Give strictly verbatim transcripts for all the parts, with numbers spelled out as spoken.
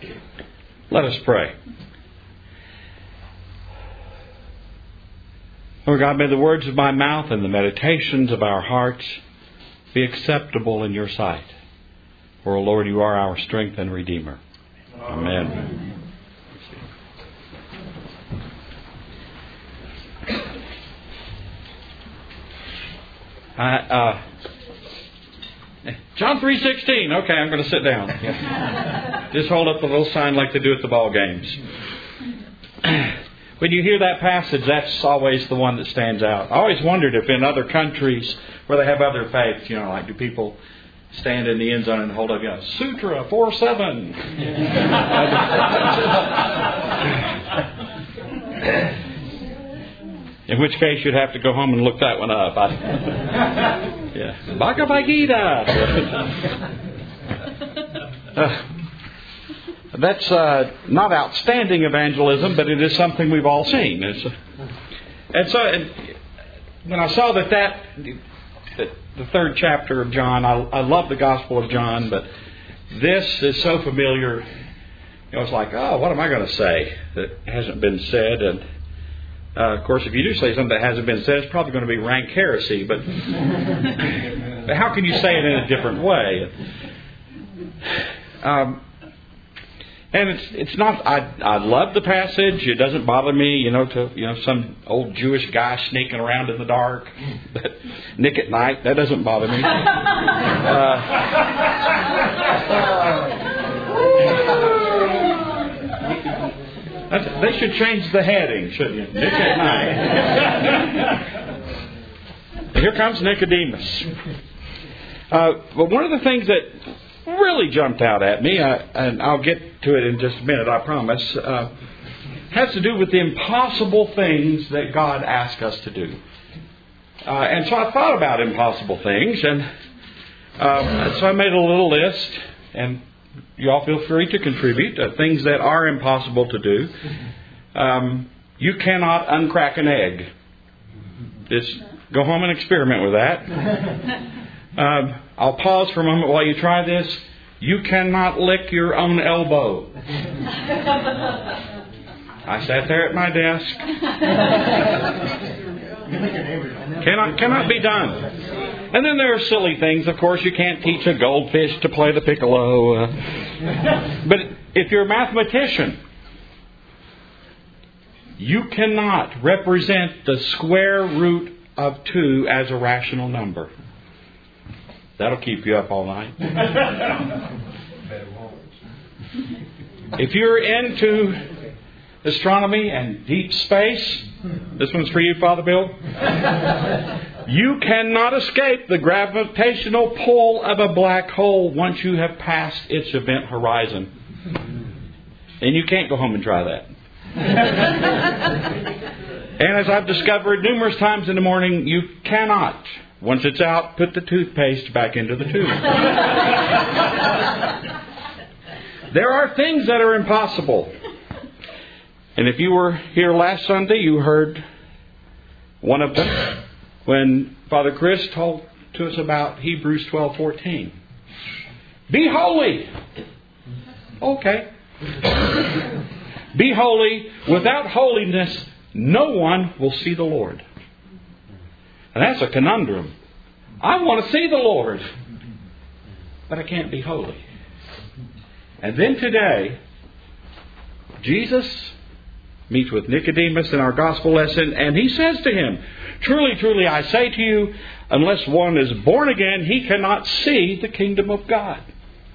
Let us pray. Lord God, may the words of my mouth and the meditations of our hearts be acceptable in your sight. For, O Lord, you are our strength and Redeemer. Amen. I, uh, John three sixteen. Okay, I'm going to sit down. Yeah. Just hold up the little sign like they do at the ball games. When you hear that passage, that's always the one that stands out. I always wondered if in other countries where they have other faiths, you know, like do people stand in the end zone and hold up, you know, Sutra four seven. In which case you'd have to go home and look that one up. I, yeah, Bhagavad Gita. uh, That's uh, not outstanding evangelism, but it is something we've all seen. It's, uh, and so, and when I saw that that, that the third chapter of John, I, I love the Gospel of John, but this is so familiar. You know, it's like, oh, what am I going to say that hasn't been said? And uh, of course, if you do say something that hasn't been said, it's probably going to be rank heresy. But, but how can you say it in a different way? Um, And it's it's not. I I love the passage. It doesn't bother me, you know, to you know some old Jewish guy sneaking around in the dark, but Nick at night. That doesn't bother me. Uh, that's, they should change the heading, shouldn't you? Nick at night. Here comes Nicodemus. Uh, but one of the things that really jumped out at me, uh, and I'll get to it in just a minute, I promise, uh, has to do with the impossible things that God asks us to do. Uh, and so I thought about impossible things, and uh, so I made a little list, and you all feel free to contribute, uh, things that are impossible to do. Um, you cannot uncrack an egg. Just go home and experiment with that. Um, I'll pause for a moment while you try this. You cannot lick your own elbow. I sat there at my desk. cannot cannot be done. And then there are silly things. Of course, you can't teach a goldfish to play the piccolo. Uh, but if you're a mathematician, you cannot represent the square root of two as a rational number. That'll keep you up all night. If you're into astronomy and deep space, this one's for you, Father Bill. You cannot escape the gravitational pull of a black hole once you have passed its event horizon. And you can't go home and try that. And as I've discovered numerous times in the morning, you cannot, once it's out, put the toothpaste back into the tube. There are things that are impossible. And if you were here last Sunday, you heard one of them when Father Chris told to us about Hebrews twelve fourteen. Be holy. Okay. Be holy. Without holiness, no one will see the Lord. And that's a conundrum. I want to see the Lord, but I can't be holy. And then today, Jesus meets with Nicodemus in our gospel lesson, and he says to him, truly, truly, I say to you, unless one is born again, he cannot see the kingdom of God.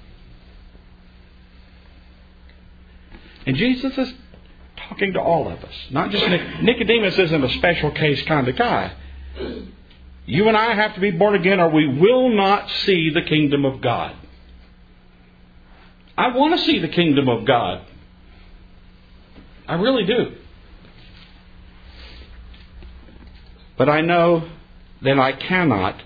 And Jesus is talking to all of us. Not just Nic- Nicodemus isn't a special case kind of guy. You and I have to be born again or we will not see the kingdom of God. I want to see the kingdom of God. I really do. But I know that I cannot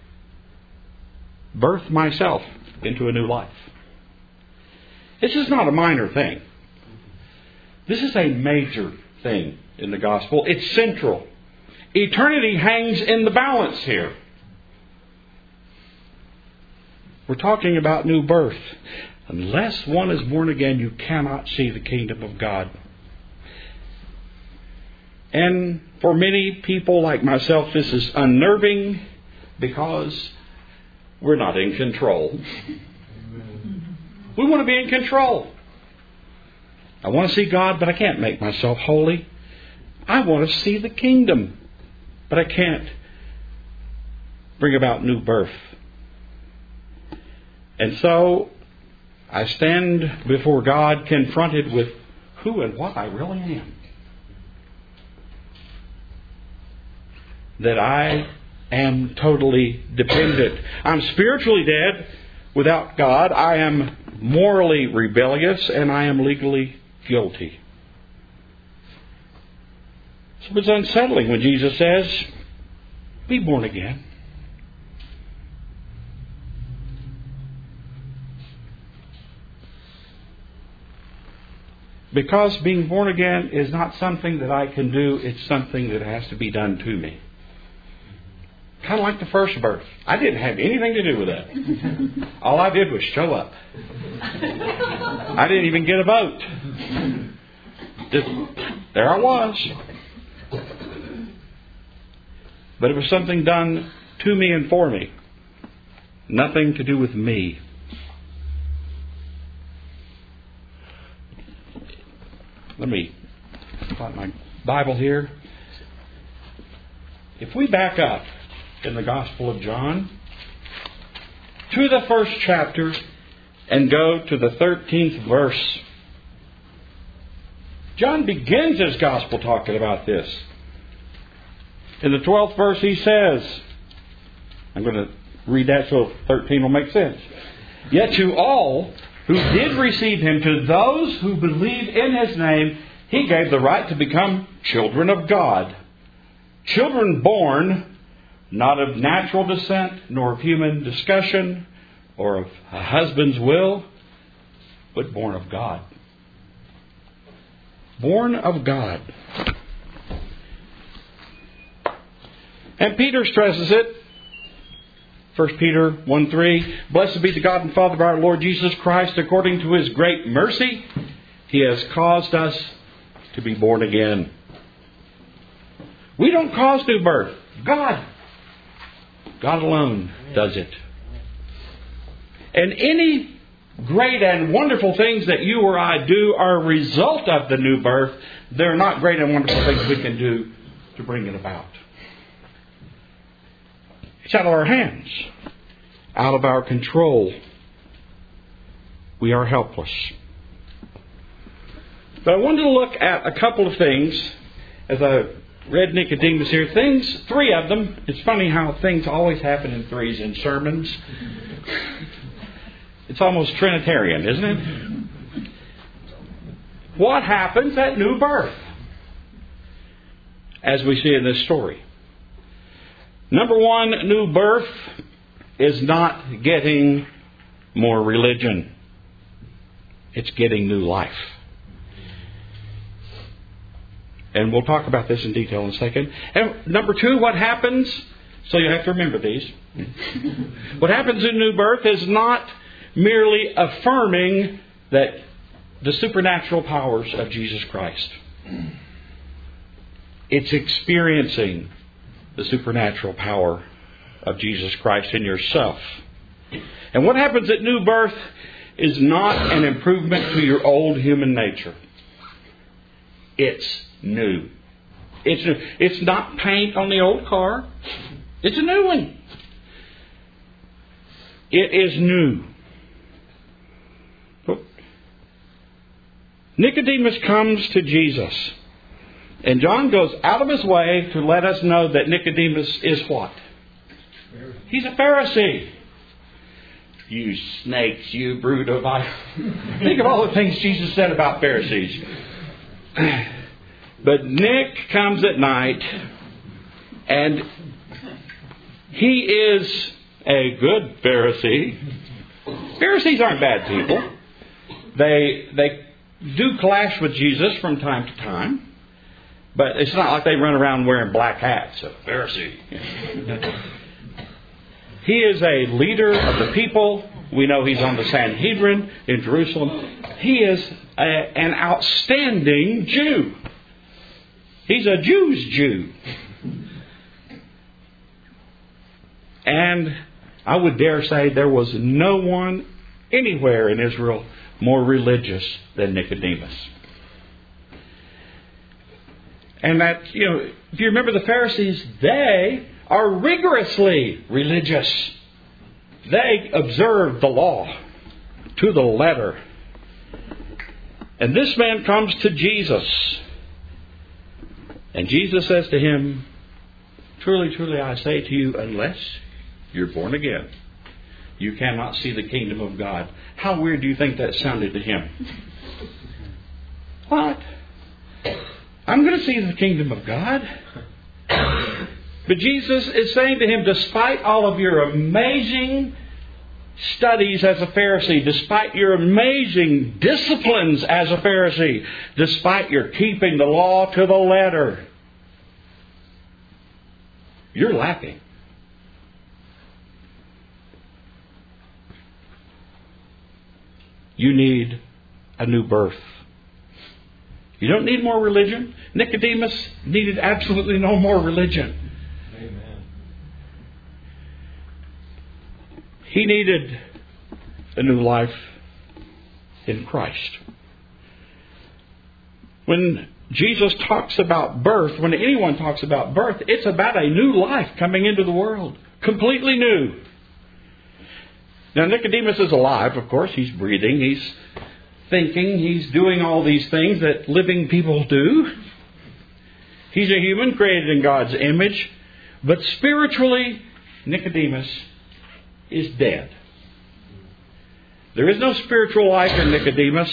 birth myself into a new life. This is not a minor thing. This is a major thing in the gospel. It's central. Eternity hangs in the balance here. We're talking about new birth. Unless one is born again, you cannot see the kingdom of God. And for many people like myself, this is unnerving because we're not in control. We want to be in control. I want to see God, but I can't make myself holy. I want to see the kingdom, but I can't bring about new birth. And so I stand before God confronted with who and what I really am. That I am totally dependent. I'm spiritually dead without God. I am morally rebellious, and I am legally guilty. So it's unsettling when Jesus says, be born again. Because being born again is not something that I can do, it's something that has to be done to me. Kind of like the first birth. I didn't have anything to do with that. All I did was show up. I didn't even get a vote. Just, there I was. But it was something done to me and for me. Nothing to do with me. Let me find my Bible here. If we back up in the Gospel of John to the first chapter and go to the thirteenth verse, John begins his Gospel talking about this. In the twelfth verse he says, I'm going to read that so thirteen will make sense. Yet to all who did receive Him, to those who believe in His name, He gave the right to become children of God. Children born not of natural descent, nor of human discussion, or of a husband's will, but born of God. Born of God. And Peter stresses it. First Peter one three, blessed be the God and Father of our Lord Jesus Christ, according to His great mercy, He has caused us to be born again. We don't cause new birth. God. God alone does it. And any great and wonderful things that you or I do are a result of the new birth. They're not great and wonderful things we can do to bring it about. It's out of our hands, out of our control. We are helpless. But I wanted to look at a couple of things as I read Nicodemus here. Things, three of them. It's funny how things always happen in threes in sermons. It's almost Trinitarian, isn't it? What happens at new birth? As we see in this story. Number one, new birth is not getting more religion. It's getting new life. And we'll talk about this in detail in a second. And number two, what happens? So you have to remember these. What happens in new birth is not merely affirming that the supernatural powers of Jesus Christ. It's experiencing the supernatural power of Jesus Christ in yourself. And what happens at new birth is not an improvement to your old human nature. It's new. It's new. It's not paint on the old car. It's a new one. It is new. Nicodemus comes to Jesus. And John goes out of his way to let us know that Nicodemus is what? He's a Pharisee. You snakes, you brood of vipers. Think of all the things Jesus said about Pharisees. But Nick comes at night, and he is a good Pharisee. Pharisees aren't bad people. They they do clash with Jesus from time to time. But it's not like they run around wearing black hats. A Pharisee. He is a leader of the people We know he's on the Sanhedrin in Jerusalem. He is a, an outstanding Jew. He's a Jew's Jew. And I would dare say there was no one anywhere in Israel more religious than Nicodemus. And that, you know, if you remember the Pharisees, they are rigorously religious. They observe the law to the letter. And this man comes to Jesus. And Jesus says to him, "Truly, truly, I say to you, unless you're born again, you cannot see the kingdom of God." How weird do you think that sounded to him? What? I'm going to see the kingdom of God. But Jesus is saying to him, despite all of your amazing studies as a Pharisee, despite your amazing disciplines as a Pharisee, despite your keeping the law to the letter, you're lacking. You need a new birth. You don't need more religion. Nicodemus needed absolutely no more religion. Amen. He needed a new life in Christ. When Jesus talks about birth, when anyone talks about birth, it's about a new life coming into the world. Completely new. Now, Nicodemus is alive, of course. He's breathing. He's thinking. He's doing all these things that living people do. He's a human created in God's image. But spiritually, Nicodemus is dead. There is no spiritual life in Nicodemus.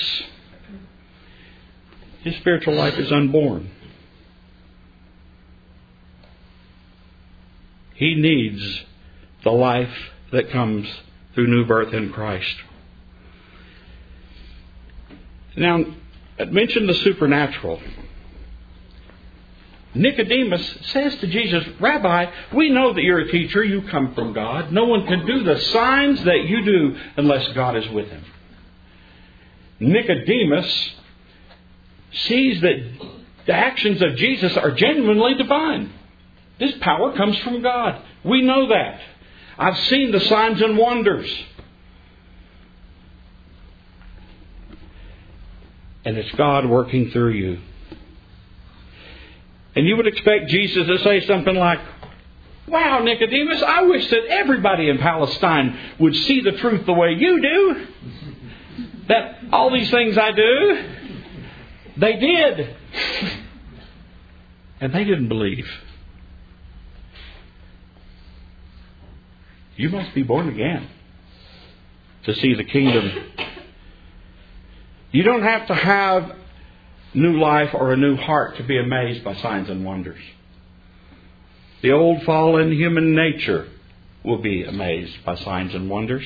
His spiritual life is unborn. He needs the life that comes through new birth in Christ. Now, I mentioned the supernatural. Nicodemus says to Jesus, "Rabbi, we know that you're a teacher. You come from God. No one can do the signs that you do unless God is with him." Nicodemus sees that the actions of Jesus are genuinely divine. This power comes from God. We know that. I've seen the signs and wonders. And it's God working through you. And you would expect Jesus to say something like, "Wow, Nicodemus, I wish that everybody in Palestine would see the truth the way you do. That all these things I do, they did. And they didn't believe." You must be born again to see the kingdom. You don't have to have new life or a new heart to be amazed by signs and wonders. The old fallen human nature will be amazed by signs and wonders.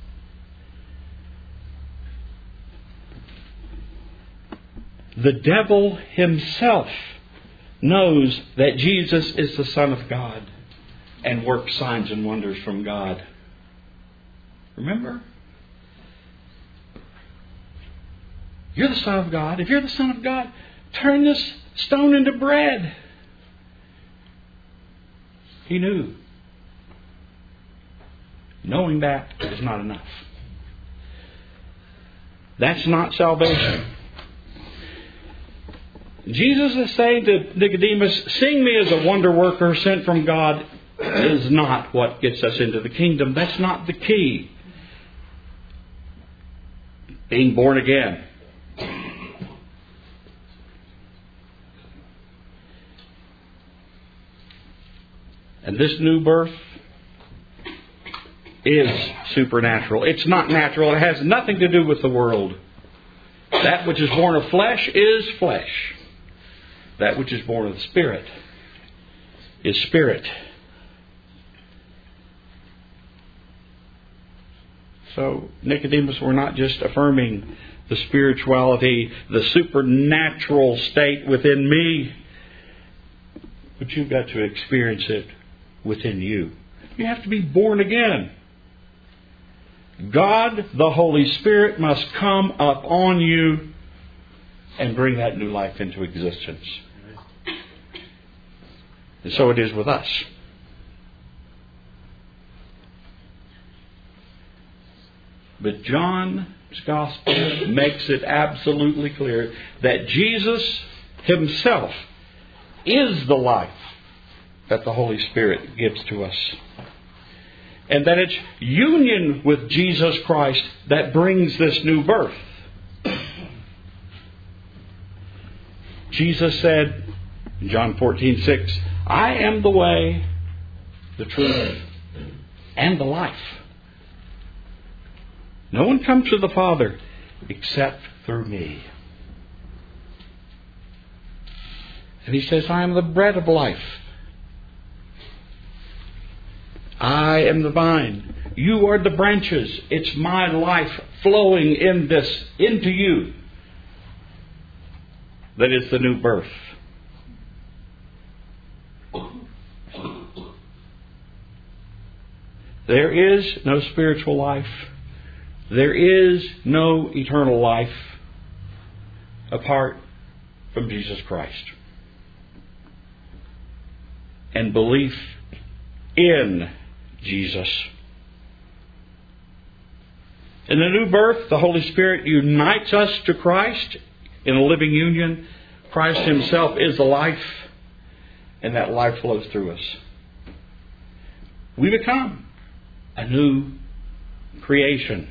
The devil himself knows that Jesus is the Son of God and works signs and wonders from God. Remember? You're the Son of God. If you're the Son of God, turn this stone into bread. He knew. Knowing that is not enough. That's not salvation. Jesus is saying to Nicodemus, seeing me as a wonder worker sent from God is not what gets us into the kingdom. That's not the key. Being born again. And this new birth is supernatural. It's not natural. It has nothing to do with the world. That which is born of flesh is flesh. That which is born of the Spirit is spirit. So Nicodemus, we're not just affirming the spirituality, the supernatural state within me, but you've got to experience it within you. You have to be born again. God, the Holy Spirit, must come upon you and bring that new life into existence. And so it is with us. But John's Gospel makes it absolutely clear that Jesus Himself is the life that the Holy Spirit gives to us. And that it's union with Jesus Christ that brings this new birth. Jesus said in John fourteen six, I am the way, the truth, and the life. No one comes to the Father except through me. And He says, I am the bread of life. I am the vine. You are the branches. It's my life flowing in this, into you. That is the new birth. There is no spiritual life. There is no eternal life apart from Jesus Christ. And belief in Jesus. In the new birth, the Holy Spirit unites us to Christ in a living union. Christ Himself is the life, and that life flows through us. We become a new creation.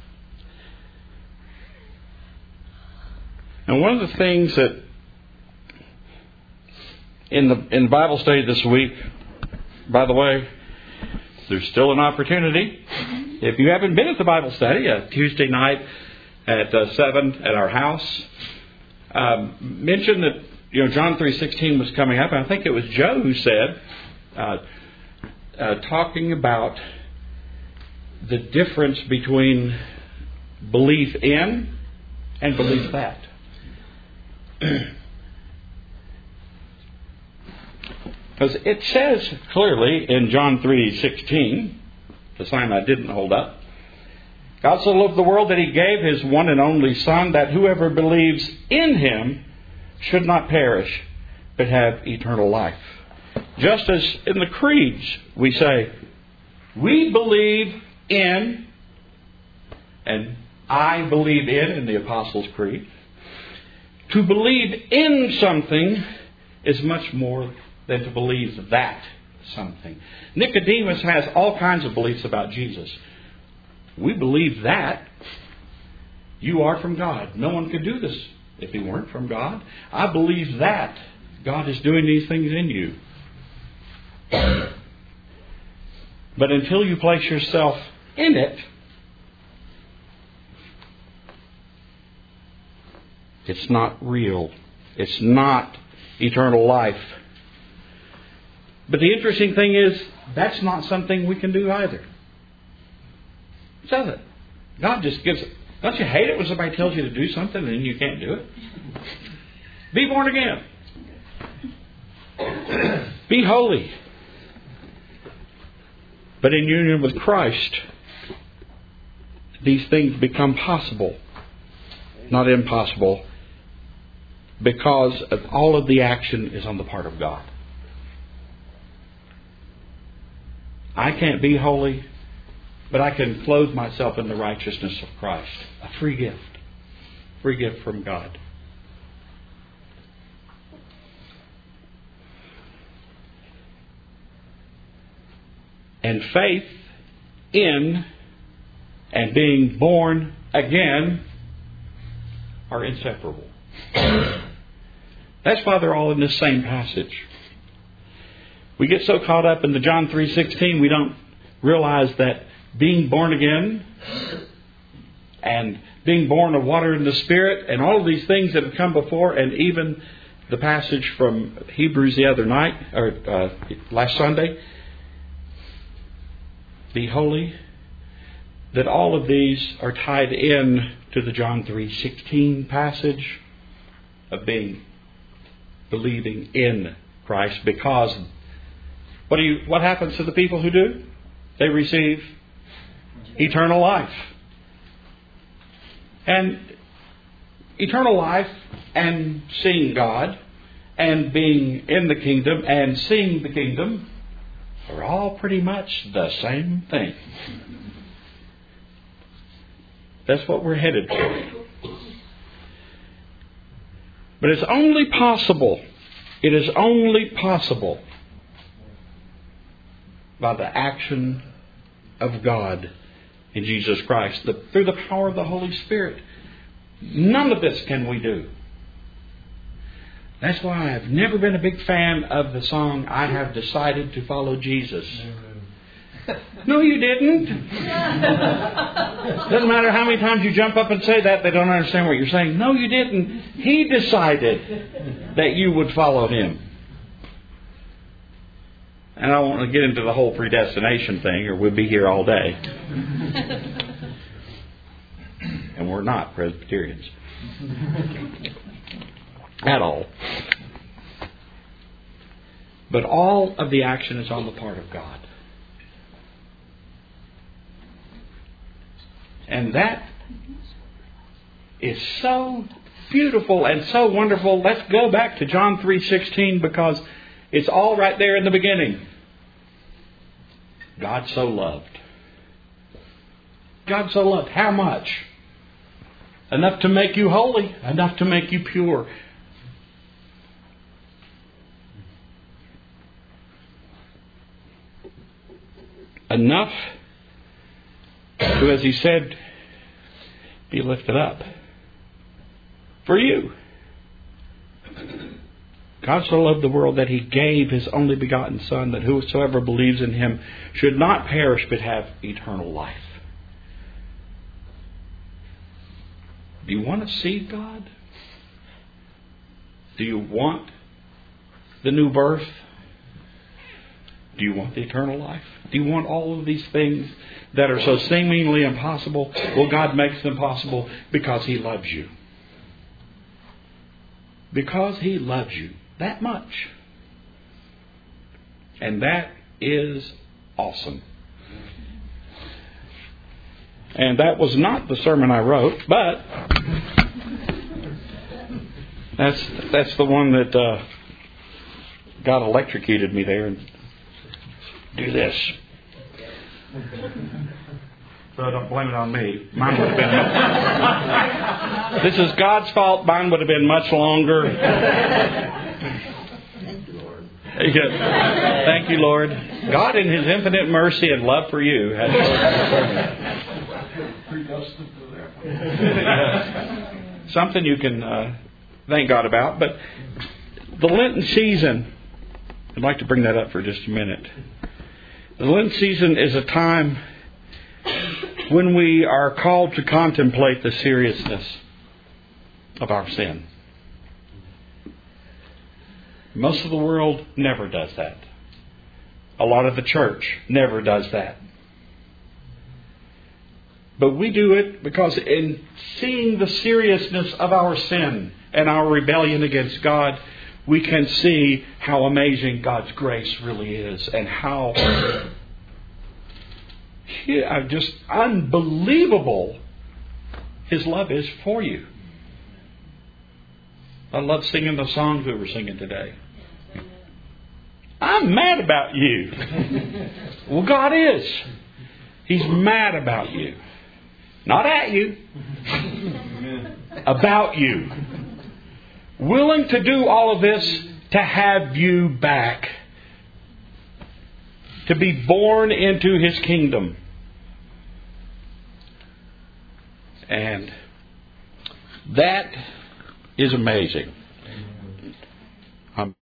And one of the things that in the in Bible study this week, by the way, there's still an opportunity. If you haven't been at the Bible study, uh, Tuesday night at uh, seven at our house, um, mentioned that you know John three sixteen was coming up, and I think it was Joe who said, uh, uh, talking about the difference between belief in and belief that. Because it says clearly in John three sixteen, the sign I didn't hold up, God so loved the world that He gave His one and only Son, that whoever believes in Him should not perish, but have eternal life. Just as in the creeds we say, we believe in, and I believe in, in the Apostles' Creed. To believe in something is much more than to believe that something. Nicodemus has all kinds of beliefs about Jesus. We believe that you are from God. No one could do this if He weren't from God. I believe that God is doing these things in you. But until you place yourself in it, it's not real. It's not eternal life. But the interesting thing is, that's not something we can do either. Does it? God just gives it. Don't you hate it when somebody tells you to do something and you can't do it? Be born again. Be holy. But in union with Christ, these things become possible, not impossible, because of all of the action is on the part of God. I can't be holy, but I can clothe myself in the righteousness of Christ. A free gift. Free gift from God. And faith in and being born again are inseparable. That's why they're all in this same passage. We get so caught up in the John three sixteen, we don't realize that being born again and being born of water and the Spirit and all of these things that have come before, and even the passage from Hebrews the other night, or uh, last Sunday, be holy, that all of these are tied in to the John three sixteen passage of being, believing in Christ. Because what do you? What happens to the people who do? They receive eternal life. And eternal life and seeing God and being in the kingdom and seeing the kingdom are all pretty much the same thing. That's what we're headed for. But it's only possible, it is only possible by the action of God in Jesus Christ, the, through the power of the Holy Spirit. None of this can we do. That's why I've never been a big fan of the song, I Have Decided to Follow Jesus. No, you didn't. Doesn't matter how many times you jump up and say that, they don't understand what you're saying. No, you didn't. He decided that you would follow Him. And I don't want to get into the whole predestination thing, or we'll be here all day. And we're not Presbyterians. At all. But all of the action is on the part of God. And that is so beautiful and so wonderful. Let's go back to John three sixteen, because it's all right there in the beginning. God so loved. God so loved. How much? Enough to make you holy. Enough to make you pure. Enough to, as He said, be lifted up for you. God so loved the world that He gave His only begotten Son, that whosoever believes in Him should not perish but have eternal life. Do you want to see God? Do you want the new birth? Do you want the eternal life? Do you want all of these things that are so seemingly impossible? Well, God makes them possible because He loves you. Because He loves you that much. And that is awesome. And that was not the sermon I wrote, but that's that's the one that uh, God electrocuted me there and do this. So don't blame it on me. Mine would have been. This is God's fault. Mine would have been much longer. Thank you, Lord. Thank you, Lord. God, in His infinite mercy and love for you, has predestined for that. something you can uh, thank God about. But the Lenten season, I'd like to bring that up for just a minute. The Lent season is a time when we are called to contemplate the seriousness of our sin. Most of the world never does that. A lot of the church never does that. But we do it because in seeing the seriousness of our sin and our rebellion against God, we can see how amazing God's grace really is and how yeah, just unbelievable His love is for you. I love singing the songs we were singing today. I'm mad about you. Well, God is. He's mad about you. Not at you. About you. Willing to do all of this to have you back. To be born into His kingdom. And that is amazing.